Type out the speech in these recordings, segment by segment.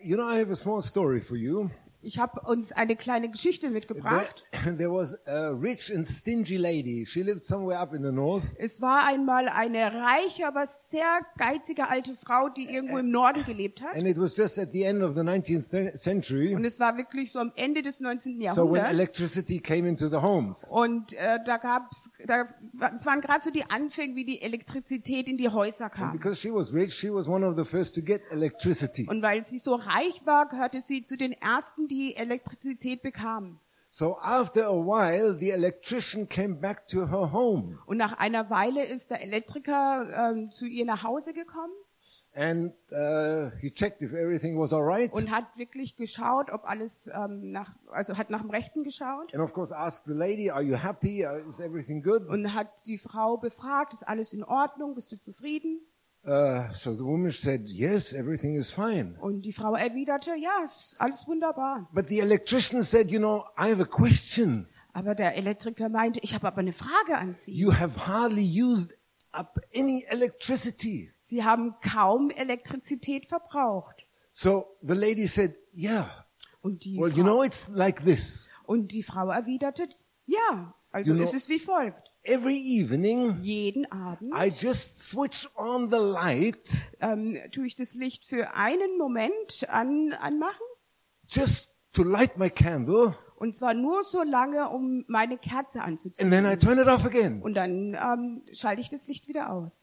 You know, I have a small story for you. Ich habe uns eine kleine Geschichte mitgebracht. There was a rich and stingy lady. She lived somewhere up in the north. Es war einmal eine reiche, aber sehr geizige alte Frau, die irgendwo im Norden gelebt hat. And it was just at the end of the 19th century. Und es war wirklich so am Ende des 19. So when Jahrhunderts. electricity came into the homes. Und es waren gerade so die Anfänge, wie die Elektrizität in die Häuser And kam. because she was rich, she was one of the first to get electricity. Und weil sie so reich war, gehörte sie zu den ersten, die Elektrizität bekamen. So after a while, the electrician came back to her home. Und nach einer Weile ist der Elektriker zu ihr nach Hause gekommen And he checked if everything was all right. und hat wirklich geschaut, ob alles hat nach dem Rechten geschaut And of course asked the lady, are you happy? Is everything good? und hat die Frau befragt, ist alles in Ordnung, bist du zufrieden? So the woman said, yes, everything is fine. Und die Frau erwiderte, ja, ist alles wunderbar. But the electrician said, you know, I have a question. Aber der Elektriker meinte, ich habe aber eine Frage an Sie. You have hardly used up any electricity. Sie haben kaum Elektrizität verbraucht. So the lady said, yeah. Und die, Well, you know, it's like this. Frau erwiderte, ja, also You know- ist es wie folgt. Every evening, Jeden Abend I just switch on the light tue ich das Licht für einen Moment anmachen. just to light my candle, Und zwar nur so lange, um meine Kerze and anzuzünden. then I turn it off again. Und dann schalte ich das Licht wieder aus.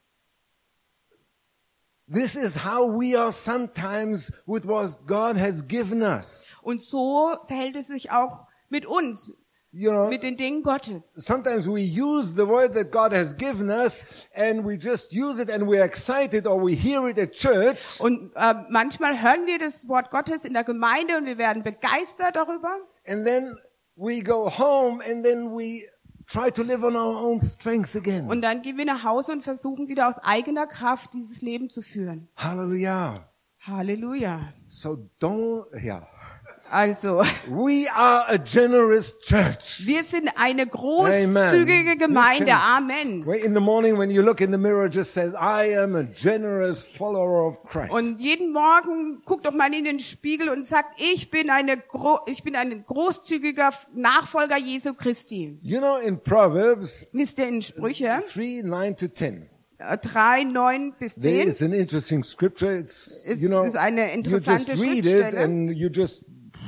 This is how we are sometimes with what God has given us. Und so verhält es sich auch mit uns, You know, mit den Dingen Gottes. sometimes we use the word that God has given us and we just use it and we're excited or we hear it at church. Und manchmal hören wir das Wort Gottes in der Gemeinde und wir werden begeistert darüber. And then we go home and then we try to live on our own strengths again. Und dann gehen wir nach Hause und versuchen wieder aus eigener Kraft dieses Leben zu führen. Hallelujah. Halleluja. So don't, yeah. Also, We are a generous church. wir sind eine großzügige Gemeinde. You can- Amen. Wait, in the morning when you look in the mirror, just says, I am a generous follower of Christ. Und jeden Morgen guckt doch mal in den Spiegel und sagt, ich bin ein großzügiger Nachfolger Jesu Christi. You know, in Proverbs Wisst ihr in Sprüche 3, 9 to 10, 3, 9 bis there 10 is an interesting scripture. It's, Es you know, ist eine you interessante just read it Schriftstelle. and you just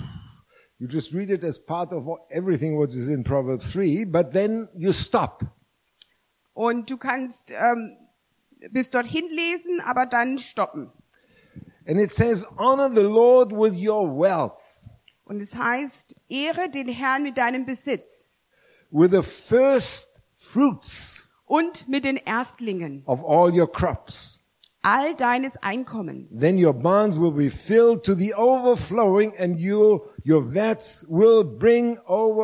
read it as part of everything what is in Proverbs 3, but then you stop. Und du kannst bis dorthin lesen, aber dann stoppen. And it says, honor the Lord with your wealth, Und es heißt, ehre den Herrn mit deinem Besitz with the first fruits und mit den Erstlingen of all your crops. all deines Einkommens. Then your barns will be filled to the overflowing, and your vats will brim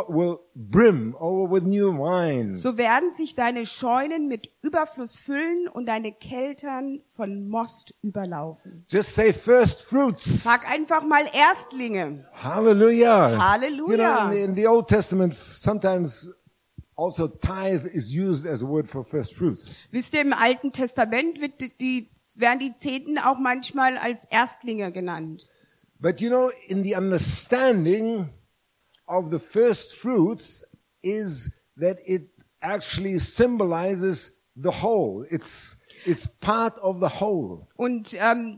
over with new wine. So werden sich deine Scheunen mit Überfluss füllen und deine Keltern von Most überlaufen. Just say first fruits. Sag einfach mal Erstlinge. Hallelujah. Hallelujah. You know, in the Old Testament, sometimes also tithe is used as a word for first fruits. Wisst ihr, im Alten Testament werden die Zehnten auch manchmal als Erstlinge genannt. But you know, in the understanding of the first fruits is that it actually symbolizes the whole. It's part of the whole. Und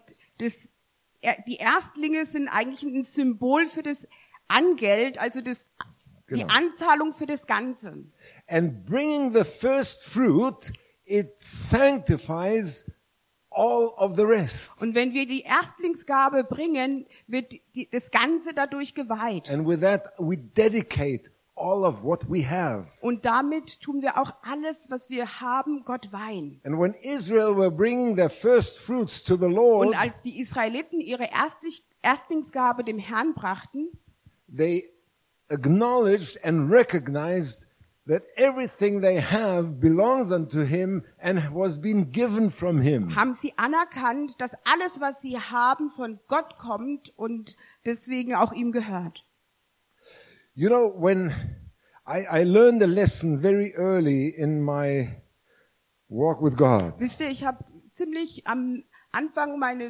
die Erstlinge sind eigentlich ein Symbol für das Angeld, also die Genau. Anzahlung für das Ganze. And bringing the first fruit, it sanctifies all of the rest. Und wenn wir die Erstlingsgabe bringen, wird das Ganze dadurch geweiht. And with that, we dedicate all of what we have. Und damit tun wir auch alles, was wir haben, Gott weihen. And when Israel were bringing their first fruits to the Lord, Und als die Israeliten ihre Erstlingsgabe dem Herrn brachten, they acknowledged and recognized that everything they have belongs unto him and was being given from him. haben sie anerkannt, dass alles, was sie haben, von Gott kommt und deswegen auch ihm gehört. You know, when I learned a lesson very early in my walk with God. Wisst ihr, ich habe ziemlich am Anfang meines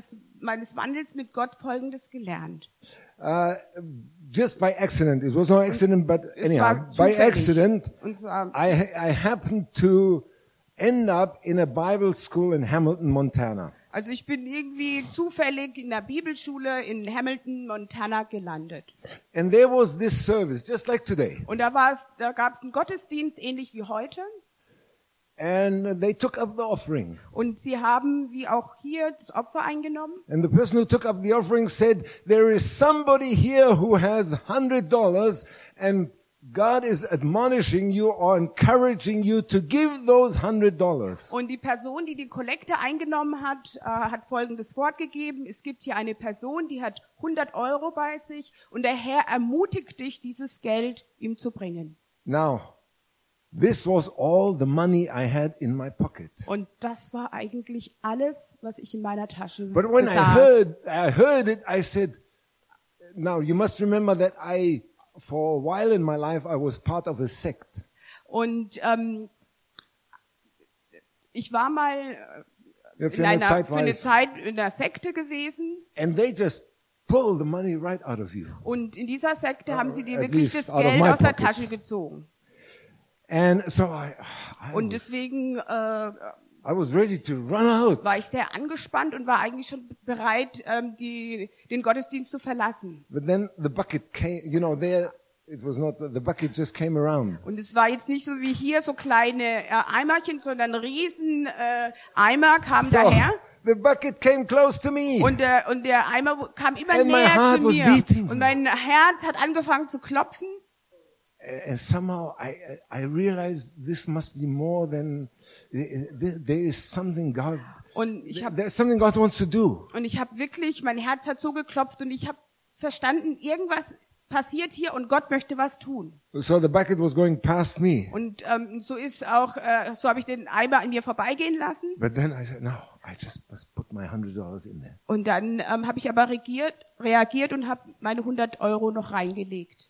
meines Wandels mit Gott Folgendes gelernt. Just by accident. It was no accident, but Es anyhow, war by zufällig. accident, Und zwar, I happened to end up in a Bible school in Hamilton, Montana. also ich bin irgendwie zufällig in der Bibelschule in Hamilton, Montana gelandet. And there was this service, just like today. Und da gab es einen Gottesdienst, ähnlich wie heute. And they took up the offering. Und sie haben, wie auch hier, das Opfer eingenommen. And the person who took up the offering said, there is somebody here who has $100 and God is admonishing you or encouraging you to give those $100. Und die Person, die die Kollekte eingenommen hat, hat folgendes Wort gegeben. Es gibt hier eine Person, die hat 100 € bei sich und der Herr ermutigt dich, dieses Geld ihm zu bringen. Now, this was all the money I had in my pocket. Und das war eigentlich alles, was ich in meiner Tasche But when besaß. I heard it, I said, now you must remember that for a while in my life, I was part of a sect. Und ich war mal Ja, für eine Zeit in der Sekte gewesen. And they just pull the money right out of you. Und in dieser Sekte haben sie dir At wirklich least das out of Geld my aus der pockets. Tasche gezogen. And so I Und deswegen was ready to run out. war ich sehr angespannt und war eigentlich schon bereit, den Gottesdienst zu verlassen. But then the bucket came, it was not, the bucket just came around. Und es war jetzt nicht so wie hier so kleine Eimerchen, sondern riesen Eimer kamen So daher. the bucket came close to me. Und der Eimer kam immer And my näher heart zu was mir. beating. Und mein Herz hat angefangen zu klopfen. And somehow I realized this must be more than, there is something Und ich habe there's something God wants to do. wirklich, mein Herz hat so geklopft und ich habe verstanden, irgendwas passiert hier und Gott möchte was tun. So the bucket was going past me. Und so habe ich den Eimer an mir vorbeigehen lassen. But then I said, no, I just must put my $100 in there. Und dann habe ich aber reagiert und habe meine 100 € noch reingelegt.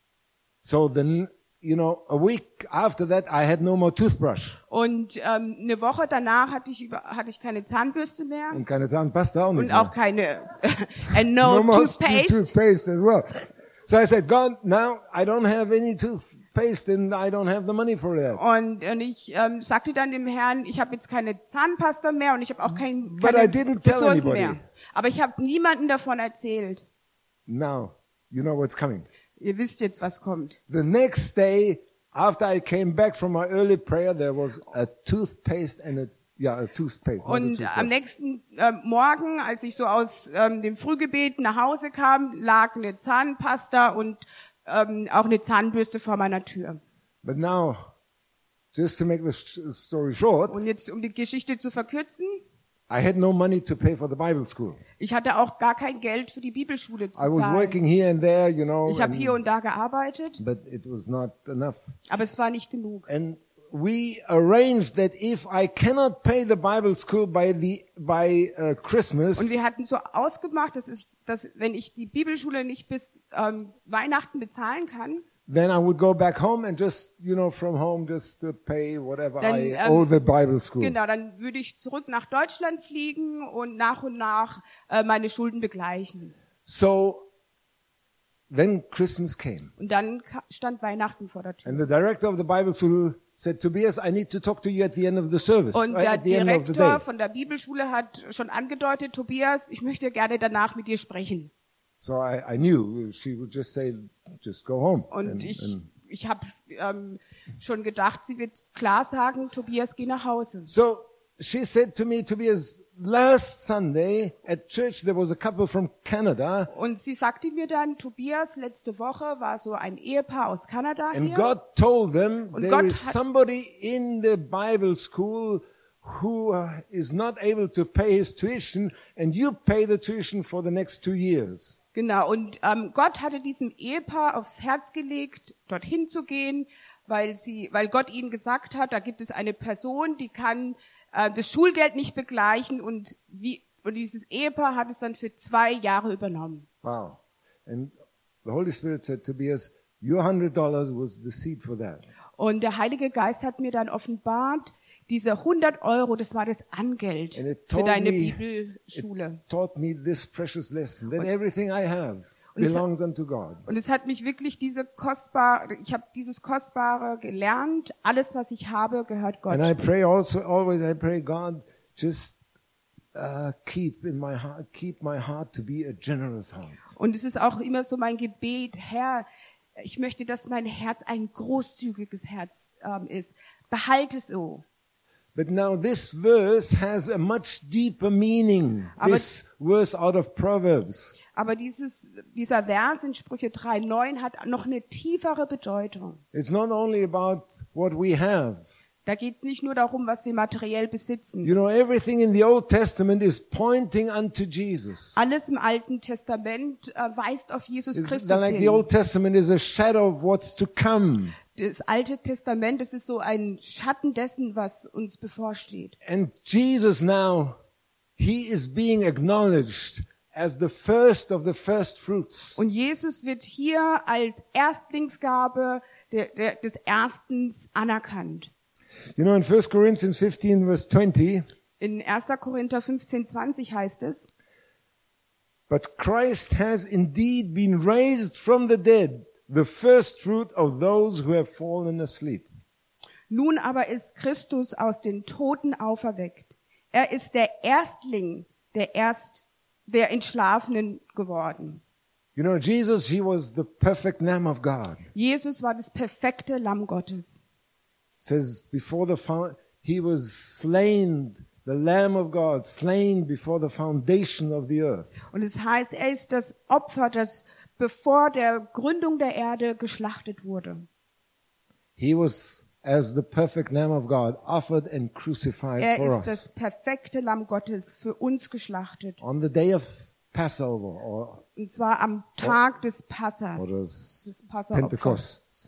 So then, a week after that, I had no more toothbrush. Und eine Woche danach hatte ich keine Zahnbürste mehr Und keine Zahnpasta auch nicht und mehr. auch keine and no more toothpaste. toothpaste as well. So I said, God, now I don't have any toothpaste and I don't have the money for that. Und ich sagte dann dem Herrn, ich habe jetzt keine Zahnpasta mehr und ich habe auch keine But I didn't tell Ressourcen anybody. mehr. Aber ich habe niemandem davon erzählt. Now, you know what's coming. Ihr wisst jetzt, was kommt. The next day, after I came back from my early prayer, there was a toothpaste and a toothpaste. not a Und toothpaste. am nächsten Morgen, als ich so aus dem Frühgebet nach Hause kam, lag eine Zahnpasta und auch eine Zahnbürste vor meiner Tür. But now, just to make the story short, Und jetzt, um die Geschichte zu verkürzen, I had no money to pay for the Bible school. ich hatte auch gar kein Geld für die Bibelschule zu I was zahlen. working here and there, Ich habe and- hier und da gearbeitet, but it was not enough. aber es war nicht genug. And we arranged that if I cannot pay the Bible school by Christmas, Und wir hatten so ausgemacht, dass wenn ich die Bibelschule nicht bis Weihnachten bezahlen kann, then I would go back home and just, from home, just to pay whatever Dann, I owe the Bible school. genau, dann würde ich zurück nach Deutschland fliegen und nach meine Schulden begleichen. So then Christmas came, Und dann stand Weihnachten vor der Tür. and the director of the Bible school said, Tobias, I need to talk to you at the end of the service, Und der at the end of the day. Direktor von der Bibelschule hat schon angedeutet, Tobias, ich möchte gerne danach mit dir sprechen. So I knew she would just say, just go home. Und ich habe schon gedacht, sie wird klar sagen, Tobias, geh nach Hause. So she said to me, Tobias, last Sunday at church there was a couple from Canada, Und sie sagte mir dann, Tobias, letzte Woche war so ein Ehepaar aus Kanada and hier. God told them Und there Gott is hat- somebody in the Bible school who is not able to pay his tuition, and you pay the tuition for the next 2 years. Genau, und Gott hatte diesem Ehepaar aufs Herz gelegt, dorthin zu gehen, weil Gott ihnen gesagt hat, da gibt es eine Person, die kann das Schulgeld nicht begleichen und dieses Ehepaar hat es dann für 2 Jahre übernommen. Wow. And the Holy Spirit said, Tobias, your $100 was the seed for that. Und der Heilige Geist hat mir dann offenbart, Diese 100 Euro, das war das Angeld And it für told deine me- Bibelschule. Taught me this precious lesson that everything I have Und es- belongs unto God. Und es hat mich wirklich ich habe dieses Kostbare gelernt. Alles, was ich habe, gehört Gott. And I pray also, always I pray, God, just keep my heart to be a generous heart. Und es ist auch immer so mein Gebet, Herr, ich möchte, dass mein Herz ein großzügiges Herz ist. Behalte es so. But now this verse has a much deeper meaning. Aber- This verse out of Proverbs. Aber dieser Vers in Sprüche 3,9 hat noch eine tiefere Bedeutung. It's not only about what we have. Da geht es nicht nur darum, was wir materiell besitzen. You know, everything in the Old Testament is pointing unto Jesus. Alles im Alten Testament weist auf Jesus It's Christus like the hin. Old Testament is a shadow of what's to come. Das Alte Testament, das ist so ein Schatten dessen, was uns bevorsteht. And Jesus now, he is being acknowledged as the first of the first fruits. Und Jesus wird hier als Erstlingsgabe des Erstens anerkannt. You know, in 1 Corinthians 15 verse 20, In 1. Korinther 15,20 heißt es, but Christ has indeed been raised from the dead, the first fruit of those who have fallen asleep. nun aber ist Christus aus den Toten auferweckt. Er ist der Erstling der Entschlafenen geworden. You know, Jesus, he was the perfect Lamb of God. Jesus war das perfekte Lamm Gottes. It says he was slain, the Lamb of God, slain before the foundation of the earth. Und es heißt, er ist das Opfer, das bevor der Gründung der Erde geschlachtet wurde. He was, as the perfect Lamb of God, offered and crucified Er for ist us das perfekte Lamm Gottes für uns geschlachtet. on the day of Passover Und zwar am Tag des Passas, or des Passaopfers. Pentecost.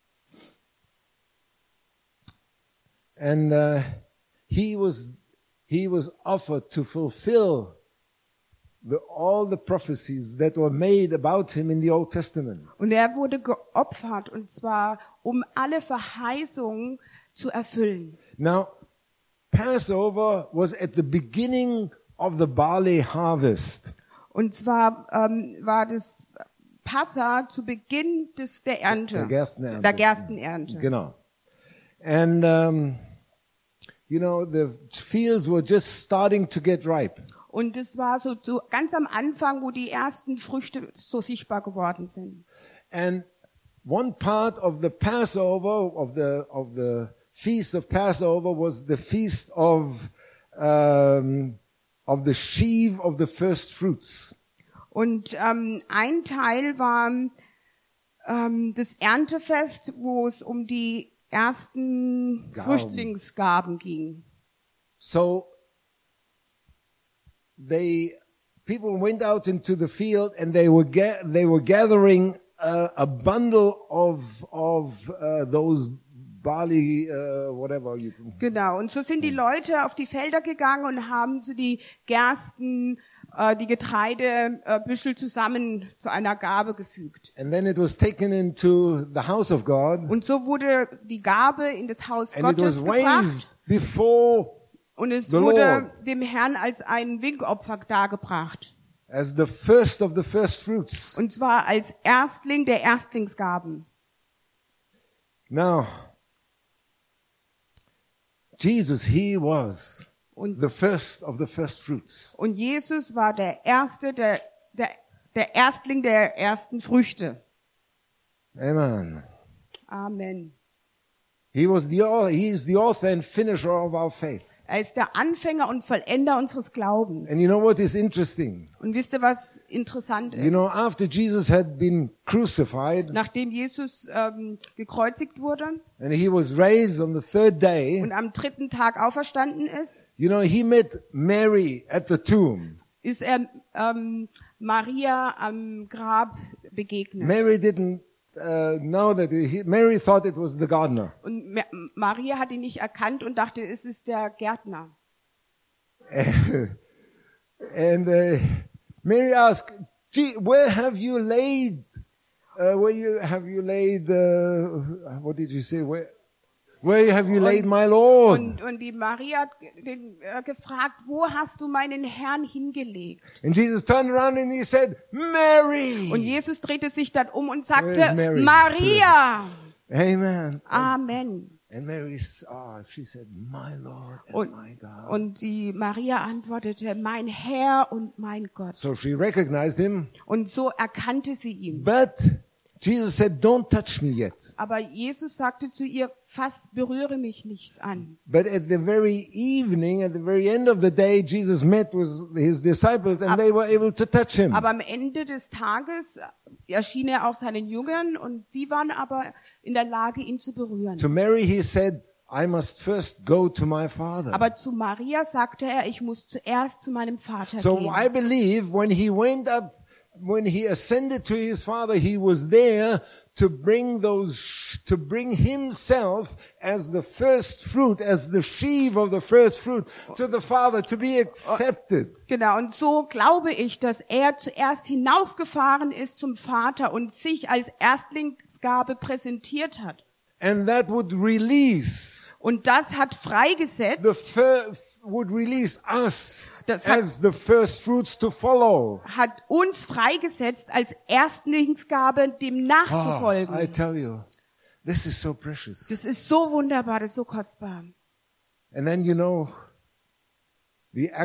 And he was offered to fulfill all the prophecies that were made about him in the Old Testament. Und er wurde geopfert, und zwar um alle Verheißungen zu erfüllen. Now, Passover was at the beginning of the barley harvest. Und zwar war das Passa zu Beginn der Ernte, Der Gerstenernte. der Gerstenernte. Genau. And, you know, the fields were just starting to get ripe. Und es war so ganz am Anfang, wo die ersten Früchte so sichtbar geworden sind. And one part of the Passover, of the feast of Passover, was the feast of the sheaf of the first fruits. Und ein Teil war das Erntefest, wo es um die ersten Gaben. Früchtlingsgaben ging. So people went out into the field and they were gathering a bundle of those barley, whatever you can. Genau. Und so sind die Leute auf die Felder gegangen und haben so die Gersten, die Getreidebüschel zusammen zu einer Gabe gefügt. And then it was taken into the house of God, Und so wurde die Gabe in das Haus and it Gottes was waved gebracht. before Und es the wurde Lord. dem Herrn als ein Winkopfer dargebracht. as the first of the first fruits. Und zwar als Erstling der Erstlingsgaben. Now, Jesus, he was Und, the first of the first fruits. und Jesus war der Erste, der Erstling der ersten Früchte. Amen. Amen. He is the author and finisher of our faith. Er ist der Anfänger und Vollender unseres Glaubens. And you know what is interesting? Und wisst ihr, was interessant ist? You know, after Jesus had been crucified Nachdem Jesus gekreuzigt wurde and he was raised on the third day, und am 3. Tag auferstanden ist, you know, he met Mary at the tomb. ist er Maria am Grab begegnet. Mary didn't know that Mary thought it was the gardener. Und Maria hat ihn nicht erkannt und dachte, es ist der Gärtner. And Mary asked, "Gee, where have you laid? What did you say? where have you laid my Lord? Und die Maria hat gefragt, wo hast du meinen Herrn hingelegt? And Jesus turned around and he said, Mary. Und Jesus drehte sich dann um und Where is sagte, Mary? Maria. Amen. Amen. And Mary, she said, my Lord and Und, my God. und die Maria antwortete, mein Herr und mein Gott. So she recognized him, Und so erkannte sie ihn. but Jesus said, don't touch me yet. Aber Jesus sagte zu ihr, berühre mich nicht an. But at the very evening, at the very end of the day, Jesus met with his disciples and they were able to touch him. Aber am Ende des Tages erschien er auch seinen Jüngern und die waren aber in der Lage, ihn zu berühren. To Mary he said, I must first go to my Father. Aber zu Maria sagte er, ich muss zuerst zu meinem Vater So gehen. I believe when he went up, when he ascended to his Father, he was there to bring himself as the first fruit, as the sheaf of the first fruit to the Father to be accepted. Genau, und so glaube ich, dass er zuerst hinaufgefahren ist zum Vater und sich als Erstlingsgabe präsentiert hat. And that would release, Und das hat freigesetzt, would release us Das hat- as the first fruits to follow. hat uns freigesetzt, als Erstlingsgabe dem I nachzufolgen. tell you, this is so precious. Das ist so wunderbar, das ist so kostbar. And then the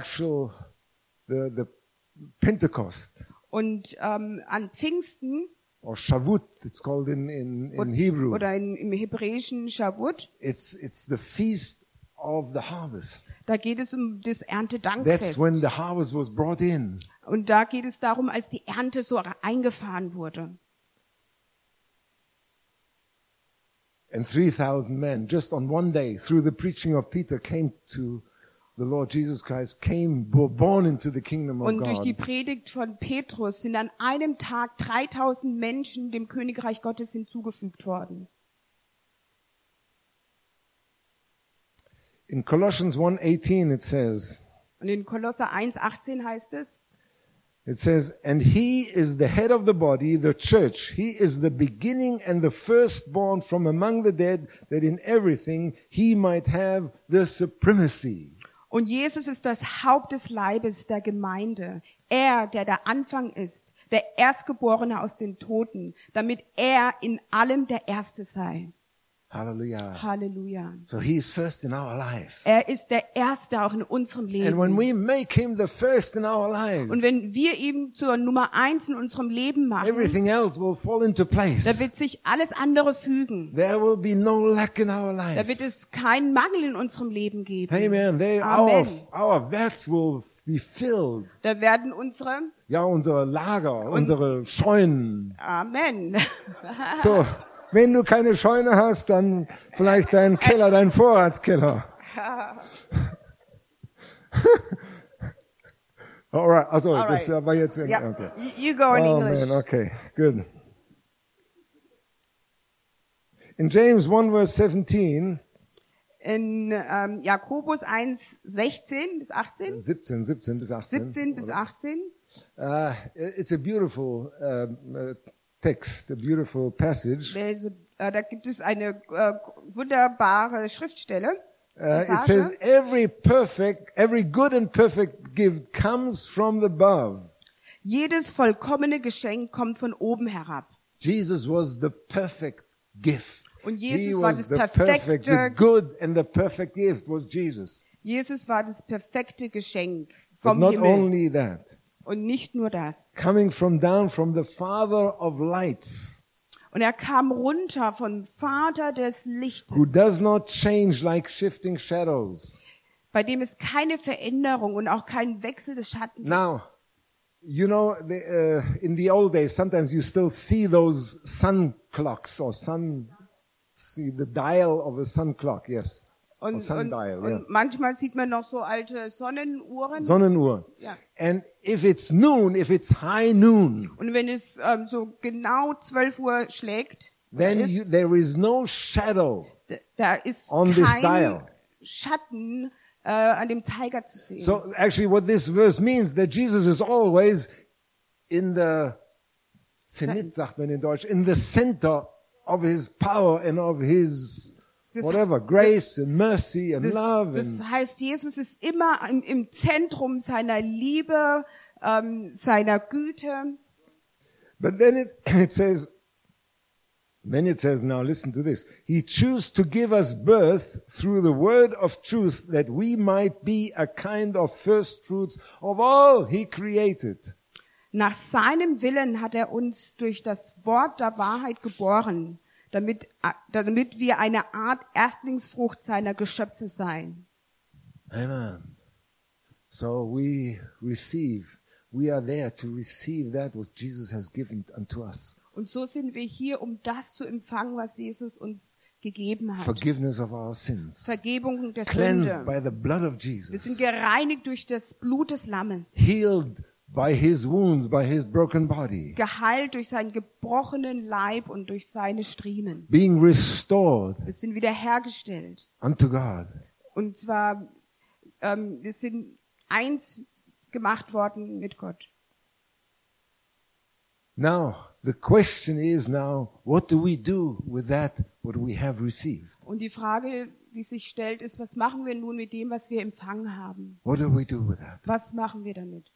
Pentecost Und an Pfingsten or Shavuot, it's called in Hebrew. oder im hebräischen Shavuot, It's the feast of the harvest. da geht es um das That's Erntedankfest. when the harvest was brought in. Und da geht es darum, als die Ernte so eingefahren wurde. And 3,000 men, just on one day, through the preaching of Peter, came to the Lord Jesus Christ, were born into the kingdom of Und durch die God. Predigt von Petrus sind an einem Tag 3000 Menschen dem Königreich Gottes hinzugefügt worden. In Colossians 1:18 it says, Und in Kolosser 1,18 heißt es, and he is the head of the body, the church. He is the beginning and the firstborn from among the dead, that in everything he might have the supremacy. und Jesus ist das Haupt des Leibes der Gemeinde. Er, der der Anfang ist, der Erstgeborene aus den Toten, damit er in allem der Erste sei. Hallelujah. Halleluja. So he is first in our life. Er ist der Erste auch in unserem And when Leben. we make him the first in our lives, Und wenn wir ihn zur Nummer 1 in unserem Leben machen, everything else will fall into place. da wird sich alles andere fügen. There will be no lack in our Da life. wird es keinen Mangel in unserem Leben geben. Amen. Amen. Our vats will be filled. Da werden unsere, Ja, unsere Lager, unsere Scheunen. Amen. So, wenn du keine Scheune hast, dann vielleicht dein Keller, dein Vorratskeller. Alright, also Alright. das war jetzt Ja, okay. you go in Oh English. man, okay, good. In James 1 verse 17, In Jakobus 1, 16 bis 18, 17 bis 18. 17 bis 18, It's a beautiful text, a beautiful passage. also, da gibt es eine wunderbare Schriftstelle. It Passage. says, every good and perfect gift comes from above. Jedes vollkommene Geschenk kommt von oben herab. Jesus was the perfect gift. Und He Jesus war was das the perfect, the perfekte, good and the perfect gift was Jesus. Jesus war das perfekte Geschenk But vom not Himmel. only that, Und nicht nur das. coming down from the Father of lights, Und er kam runter vom Vater des Lichtes, who does not change like shifting shadows. bei dem es keine Veränderung und auch keinen Wechsel des Schattens Now, you know, in the old days, sometimes you still see those sun clocks or see the dial of a sun clock, yes. Or Und, sundial, und, yeah. und manchmal sieht man noch so alte Sonnenuhren. Sonnenuhr. Ja. And if it's noon, if it's high noon, Und wenn es so genau 12 Uhr schlägt, then ist, there is no shadow. da ist on this kein dial. Schatten an dem Zeiger zu sehen. So actually what this verse means, that Jesus is always in the Zenit, sagt man in Deutsch, in the center of his power and of his whatever, grace and mercy and love. Das heißt, Jesus ist immer im Zentrum seiner Liebe, seiner Güte. But then it says, now listen to this. He chose to give us birth through the word of truth that we might be a kind of first fruits of all he created. Nach seinem Willen hat er uns durch das Wort der Wahrheit geboren, damit wir eine Art Erstlingsfrucht seiner Geschöpfe seien. Amen. So we are there to receive that what Jesus has given unto us. Und so sind wir hier, um das zu empfangen, was Jesus uns gegeben hat. Forgiveness of our sins. Vergebung der Cleansed Sünde. by the blood of Wir Jesus. sind gereinigt durch das Blut des Lammes. Healed by his wounds, by his broken body. Geheilt durch seinen gebrochenen Leib und durch seine Striemen. Being restored Wir sind wiederhergestellt. unto God. Und zwar, wir sind eins gemacht worden mit Gott. Now, the question is now, what do we do with that, what we have received? Und die Frage, die sich stellt, ist, was machen wir nun mit dem, was wir empfangen haben? What do we do with that? Was machen wir damit?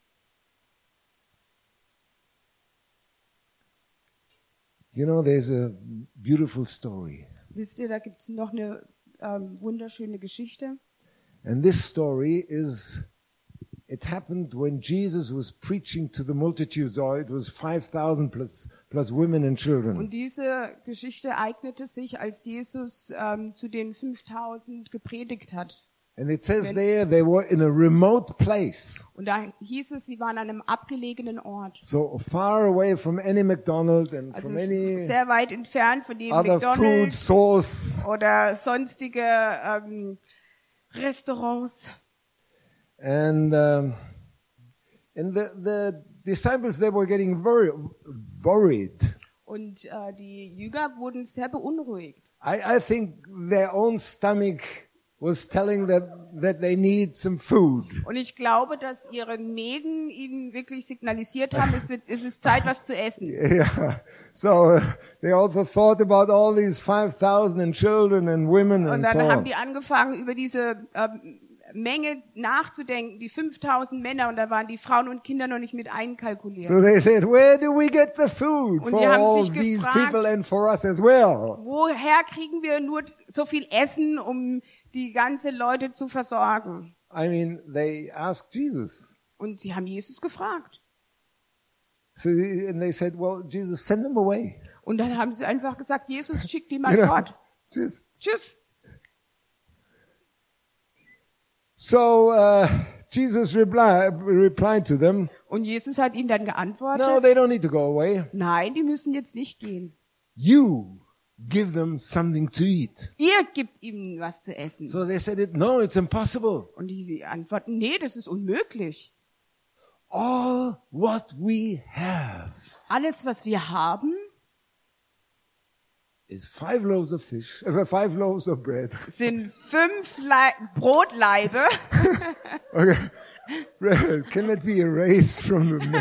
You know, there's a beautiful story. Wisst ihr, da gibt es noch eine wunderschöne Geschichte. And this story it happened when Jesus was preaching to the multitudes, or it was 5,000 plus women and children. Und diese Geschichte eignete sich, als Jesus zu den 5.000 gepredigt hat. And it says there they were in a remote place. Und da hieß es, sie waren an einem abgelegenen Ort. So far away from any McDonald's and Also from any sehr weit entfernt von dem other food McDonald's source. oder sonstige Restaurants. And the disciples, they were getting very worried. Und die Jünger wurden sehr beunruhigt. I think their own stomach was telling them that they need some food. Und ich glaube, dass ihre Mägen ihnen wirklich signalisiert haben, es ist Zeit, was zu essen. Yeah. So they also thought about all these 5,000 and children and women Und and dann so haben on. die angefangen, über diese Menge nachzudenken, die 5.000 Männer, und da waren die Frauen und Kinder noch nicht mit einkalkuliert. So they said, where do we get the food Und for die haben all sich these gefragt, people and for us as well? Woher kriegen wir nur so viel Essen, um die ganze Leute zu versorgen? I mean, they asked Jesus. Und sie haben Jesus gefragt. So, and they said, well, Jesus, send them away. Und dann haben sie einfach gesagt, Jesus, schick die mal You know, fort. just Tschüss. so Jesus replied to them, Und Jesus hat ihnen dann no, geantwortet, they don't need to go away. nein, die müssen jetzt nicht gehen. You give them something to eat. Ihr gebt ihnen was zu essen. So they said, no, it's impossible. Und die antworten, nee, das ist unmöglich. All what we have Alles, was wir haben, is 5 loaves of fish, 5 loaves of bread. sind 5 Brotlaibe. Okay. Can it be erased from the...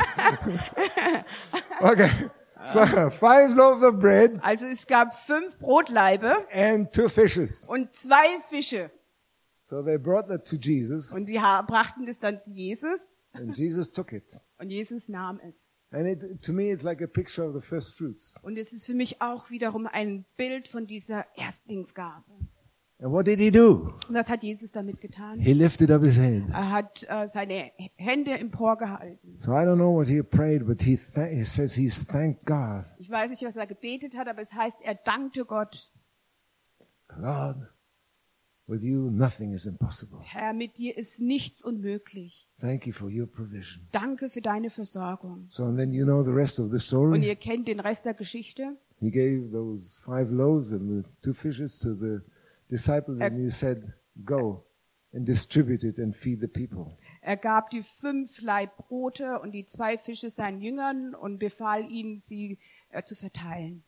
Okay. 5 loaves of bread Also es gab 5 Brotlaibe and 2 fishes. und 2 Fische. So they brought that to Jesus, Und sie brachten das dann zu Jesus and Jesus took it. und Jesus nahm es. And to me, it's like a picture of the first fruits. Und es ist für mich auch wiederum ein Bild von dieser Erstlingsgabe. And what did he do? Und was hat Jesus damit getan? He lifted up his hand. Er hat seine Hände emporgehalten. So I don't know what he prayed, but he says he's thanked God. Ich weiß nicht, was er gebetet hat, aber es heißt, er dankte Gott. Lord, with you nothing is impossible. Herr, mit dir ist nichts unmöglich. Thank you for your provision. Danke für deine Versorgung. So and then you know the rest of the Und story. ihr kennt den Rest der Geschichte. He gave those 5 loaves and the 2 fishes to the disciples, and he said, go and distribute it and feed the people. Er gab die 5 Laib Brote und die 2 Fische seinen Jüngern und befahl ihnen, sie zu verteilen.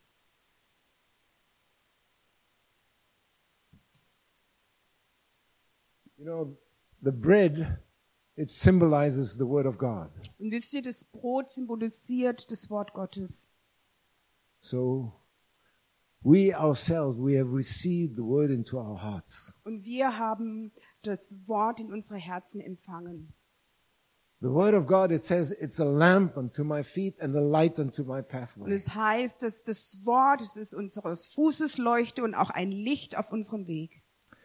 You know, the bread, it symbolizes the word of God. Und wisst ihr, das Brot symbolisiert das Wort Gottes. So we ourselves, we have received the word into our hearts. Und wir haben das Wort in unsere Herzen empfangen. The word of God, it says, it's a lamp unto my feet and a light unto my Und pathway. es heißt, dass das Wort, es ist unseres Fußes Leuchte und auch ein Licht auf unserem Weg.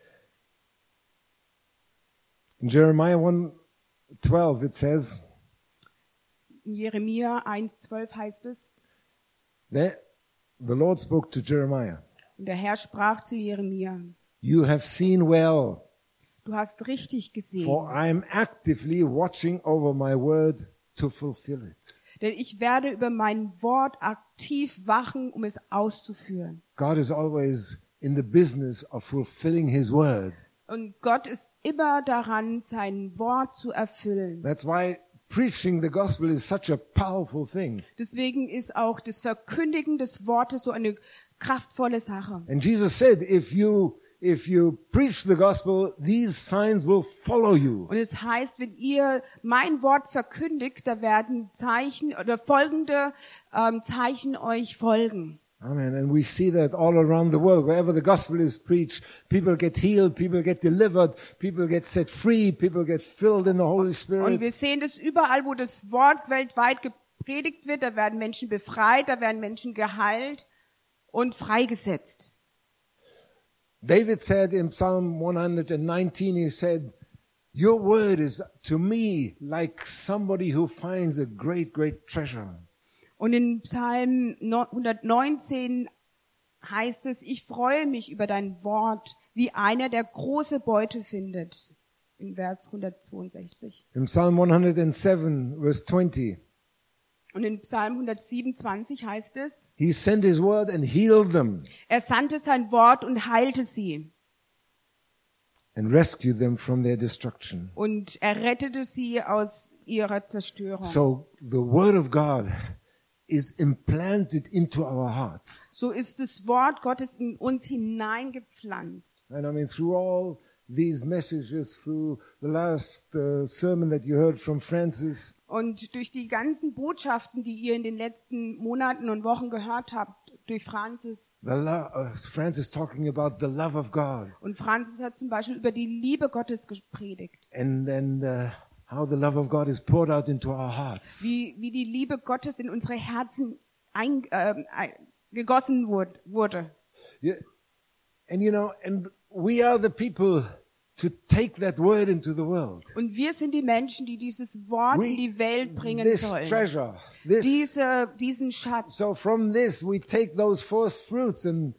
In Jeremiah 1:12 it says, In Jeremia 1,12 heißt es, that the Lord spoke to Jeremiah, und der Herr sprach zu Jeremia, you have seen well, du hast richtig gesehen, for I am actively watching over my word to fulfill it. denn ich werde über mein Wort aktiv wachen, um es auszuführen. God is always in the business of fulfilling his word. Und Gott ist immer daran, sein Wort zu erfüllen. That's why preaching the gospel is such a powerful thing. Deswegen ist auch das Verkündigen des Wortes so eine kraftvolle Sache. And Jesus said, if you preach the gospel, these signs will follow you. Und es heißt, wenn ihr mein Wort verkündigt, da werden Zeichen oder folgende Zeichen euch folgen. Amen. And we see that all around the world, wherever the gospel is preached, people get healed, people get delivered, people get set free, people get filled in the Holy Und Spirit. wir sehen das überall, wo das Wort weltweit gepredigt wird, da werden Menschen befreit, da werden Menschen geheilt und freigesetzt. David said in Psalm 119, he said, your word is to me like somebody who finds a great, great treasure. Und in Psalm 119 heißt es, ich freue mich über dein Wort, wie einer, der große Beute findet. In Vers 162. In Psalm 107, verse 20, Und in Psalm 127 heißt es, he sent his word and healed them er sandte sein Wort und heilte sie. and rescued them from their destruction. Und er rettete sie aus ihrer Zerstörung. So the word of God is implanted into our hearts. So ist das Wort Gottes in uns hineingepflanzt. And I mean, through all these messages, through the last sermon that you heard from Francis, Und durch die ganzen Botschaften, die ihr in den letzten Monaten und Wochen gehört habt, durch Francis. Francis talking about the love of God Und Francis hat zum Beispiel über die Liebe Gottes gepredigt. and how the love of God is poured out into our hearts. Wie die Liebe Gottes in unsere Herzen gegossen wurde. Yeah. And you know, and we are the people to take that word into the world. Und wir sind die Menschen, die dieses Wort in die Welt bringen This sollen. treasure, Diesen Schatz. so from this we take those first fruits and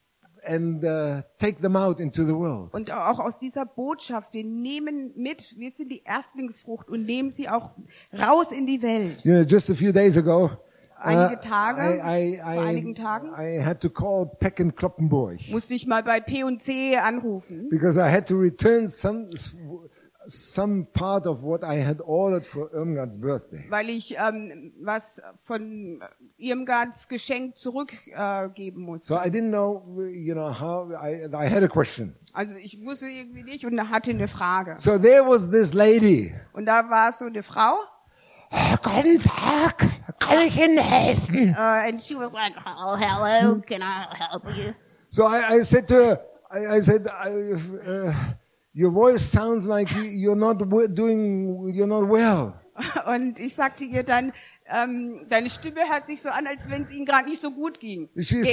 take them out into the world. Und auch aus dieser Botschaft, wir nehmen mit, wir sind die Erstlingsfrucht und nehmen sie auch raus in die Welt. You know, just a few days ago, Einige Tage, vor einigen Tagen, I had to call Peck and Kloppenburg musste ich mal bei P&C anrufen, because I had to return some part of what I had ordered for Irmgard's birthday. weil ich was von Irmgards Geschenk zurückgeben musste. So I didn't know, you know, how I had a question. Also ich wusste irgendwie nicht und hatte eine Frage. So there was this lady. Und da war so eine Frau. Guten Tag, kann ich Ihnen helfen? And she was like, oh, hello, can I help you? So I said to her, I said, your voice sounds like you're not well. Und ich sagte ihr dann, deine Stimme hört sich so an, als wenn es Ihnen gerade nicht so gut ging. She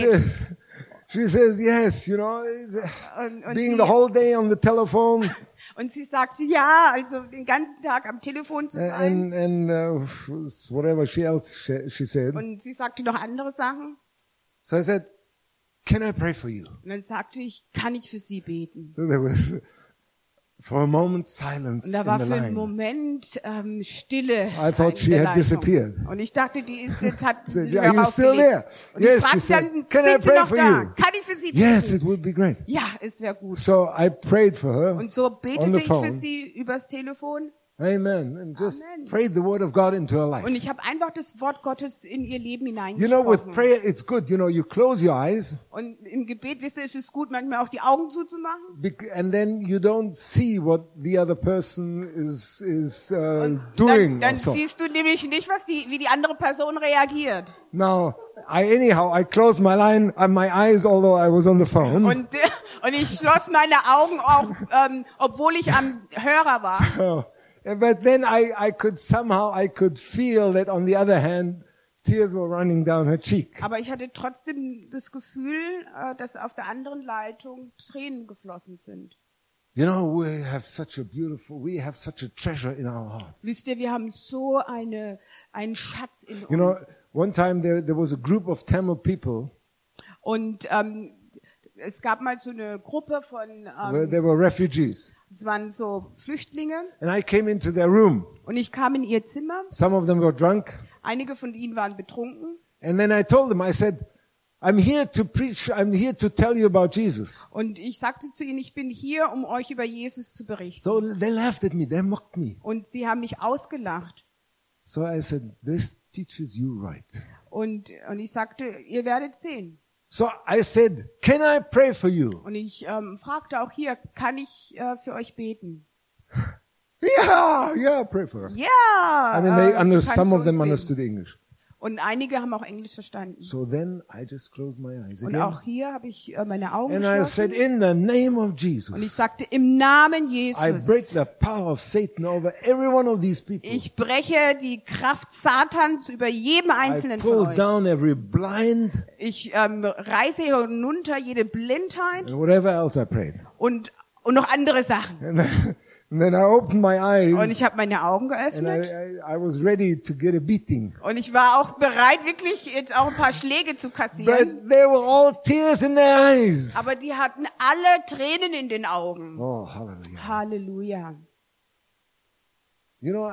says, yes, you know, Und being the whole day on the telephone. Und sie sagte, ja, also den ganzen Tag am Telefon zu sein. And whatever she said. Und sie sagte noch andere Sachen. So I said, can I pray for you? Und dann sagte ich, kann ich für sie beten? So there was, for a moment, silence Und da in war the für einen line. Moment Stille. I thought in she der had Leitung. disappeared. Und ich dachte, die ist jetzt hat So, wieder are you still aufgelegt. there? Und Yes, ich she fragte said. dann, Can I sind Sie pray noch for da? you? Kann ich für Sie beten? Yes, it would be great. Ja, es wäre gut. So I prayed for her Und so on betete the ich für phone. sie übers Telefon. Amen. And just Amen. prayed the word of God into her life. Und ich habe einfach das Wort Gottes in ihr Leben You know, hineingesprochen. with prayer, it's good. You know, you close your eyes Und im Gebet, wisst ihr, ist es gut, manchmal auch die Augen zuzumachen. and then you don't see what the other person is Und doing. dann or so. siehst du nämlich nicht, wie die andere Person reagiert. Now, I closed my eyes, although I was on the phone. Und ich schloss meine Augen auch, obwohl ich am Hörer war. So, but then I could feel that on the other hand, tears were running down her cheek. Aber ich hatte trotzdem das Gefühl, dass auf der anderen Leitung Tränen geflossen sind. You know, we have such a treasure in our hearts. Wisst ihr, wir haben so einen Schatz in uns. You know, one time there was a group of Tamil people. Und es gab mal so eine Gruppe von, Where they were refugees. es waren so Flüchtlinge. And I came into their room. Und ich kam in ihr Zimmer. Some of them were drunk. Einige von ihnen waren betrunken. And then I told them, I said, I'm here to preach, I'm here to tell you about Jesus. Und ich sagte zu ihnen, ich bin hier, um euch über Jesus zu berichten. So they laughed at me, they mocked me. Und sie haben mich ausgelacht. So I said, this teaches you right. Und ich sagte, ihr werdet sehen. So I said, can I pray for you? Und ich fragte auch hier, kann ich für euch beten? Yeah, pray for her. Ja! I mean, some of them understood English. Und einige haben auch Englisch verstanden. So then I just closed my eyes Und again. auch hier habe ich meine Augen And I said, geschlossen. in the name of Und ich Jesus, sagte, im Namen I break Jesus, the power of Satan over every one of these people. ich breche die Kraft Satans über jedem I einzelnen von pull euch. down every blind Ich reiße hinunter jede Blindheit and whatever else I prayed. und noch andere Sachen. And then I opened my Und eyes ich habe meine Augen and geöffnet. I was ready to get a beating. Und ich war auch bereit, wirklich jetzt auch ein paar Schläge zu kassieren. But there were all tears in their eyes. Aber die hatten alle Tränen in den Augen. Oh, hallelujah. Halleluja. You know,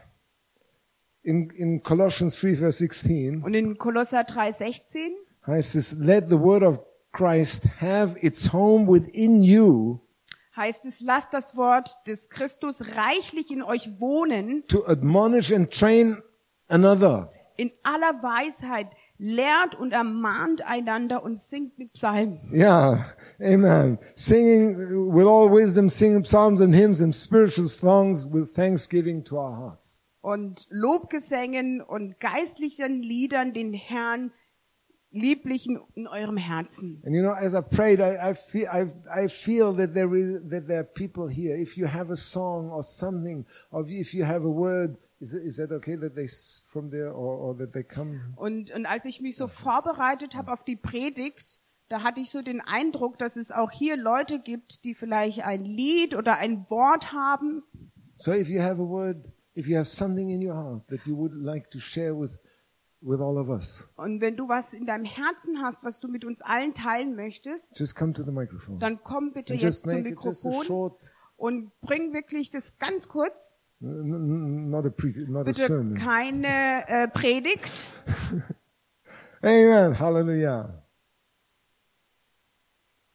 in Colossians 3 verse 16, Und in Kolosser 3,16 heißt es, let the word of Christ have its home within you heißt es, lasst das Wort des Christus reichlich in euch wohnen, to admonish and train another. in aller Weisheit, lehrt und ermahnt einander und singt mit Psalmen. Yeah, amen. Singing with all wisdom, singing psalms and hymns and spiritual songs with thanksgiving to our hearts. Und Lobgesängen und geistlichen Liedern den Herrn lieblichen in eurem Herzen. And you know, as I prayed, I feel that there are people here. If you have a song or something, or if you have a word, is that okay that they from there or that they come? Und als ich mich so vorbereitet habe auf die Predigt, da hatte ich so den Eindruck, dass es auch hier Leute gibt, die vielleicht ein Lied oder ein Wort haben. So if you have a word, if you have something in your heart that you would like to share with all of us, Und wenn du was in deinem Herzen hast, was du mit uns allen teilen möchtest, just come to the microphone. dann komm bitte And jetzt just zum make it just a Mikrofon short, und bring wirklich das ganz kurz. not a Bitte sermon. keine Predigt. Amen. Hallelujah.